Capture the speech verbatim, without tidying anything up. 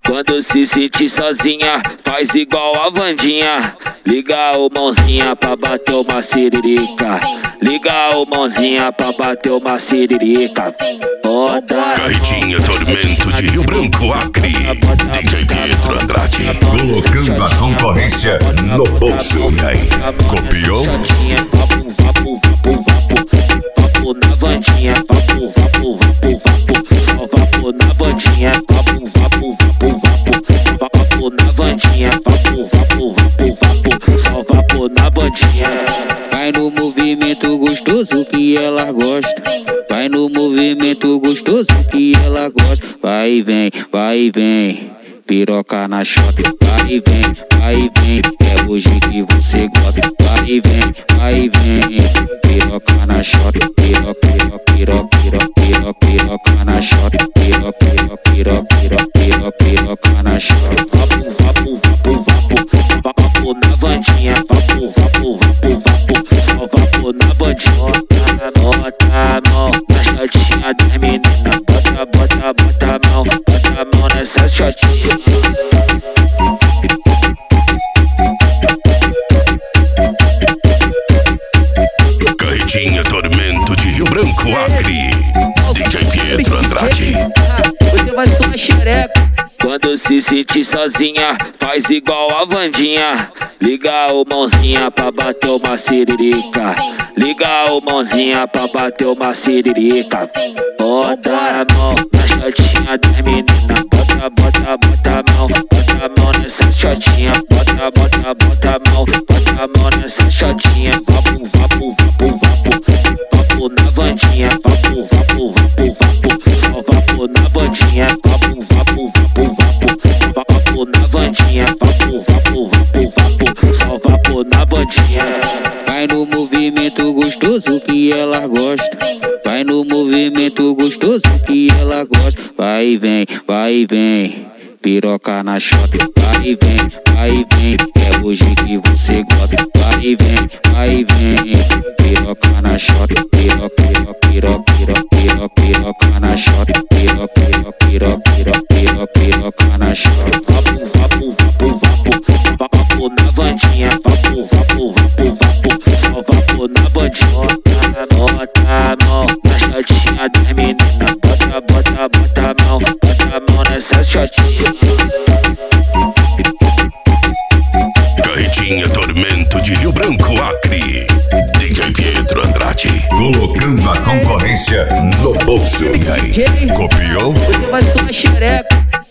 Quando se sentir sozinha, faz igual a Vandinha. Liga o mãozinha pra bater uma siririca. Liga o mãozinha pra bater uma siririca. Bota Carretinha Tormento de Rio Branco, Acre. D J Pietro Andrade. Colocando a concorrência no bolso. E aí, copiou? Vapo, vapo, vapo, vapo. Vapo na Vandinha. Vapo, vapo, vapo, vapo. Só vapo na Vandinha. Vapo, vapo, vapo, vapo. Vapo na Vandinha. Vapo, vapo, vapo, vapo. Só vapo na Vandinha. Vai no movimento gostoso que ela gosta. Vai no movimento gostoso que ela gosta. Vai e vem, vai e vem. Piroca na chope. Vai e vem, vai e vem. É hoje que você gosta. Vai e vem, vai e vem. Piroca na chope. Piroca, piroca, piroca, piroca, piroca, piroca na chope. Piroca, piroca, piroca, piroca, piroca, piroca na chope. Vapo, vapo, vapo, vapo. Vapo na Vandinha. Vapo, vapo, vapo, vapo. Só vapo na Vandinha. Bota a mão na shotinha das meninas. Bota, bota, bota a mão. Bota a mão nessa shotinha. Carretinha Tormento de Rio Branco, Acre. D J Pietro Andrade. Você vai sua xereca. Quando se sentir sozinha, faz igual a Vandinha. Liga o mãozinha pra bater uma siririca. Liga o mãozinha pra bater uma siririca. Bota a mão na shotinha das meninas. Bota, bota, bota a mão. Bota a mão nessa shotinha. Bota, bota, bota a mão. Bota a mão nessa shotinha. Vapo, vapo, vapo, vapo. Vapo na Vandinha. Vapo, vapo, vapo, vapo. Só vapo na Vandinha. Vapo, vapo, vapo, vapo. Vapo na Vandinha. Vapo, vapo, vapo, vapo. Só vapo na Vandinha. Vai no movimento gostoso que ela gosta. Vai no movimento gostoso que ela gosta. Vai e vem, vai e vem. Piroca na chope. Vai e vem, vai e vem. É hoje que você gosta. Vai e vem, vai e vem. Piroca na chope. Piroca, piroca, piroca, piroca, piroca, piroca na chope. Piroca, piroca, piroca, piroca, piroca, piroca na chope. Vapo, vapo, vapo, vapo. Vapo na Vandinha. Vapo, vapo, vapo, vapo. Só vapo na Vandinha. Bota a mão na shotinha das meninas. Bota, bota, bota a mão. Bota a mão nessa shotinha. Carretinha Tormento de Rio Branco, Acre. D J Pietro Andrade. Colocando a concorrência no bolso. E aí, copiou? Você vai sua xereca.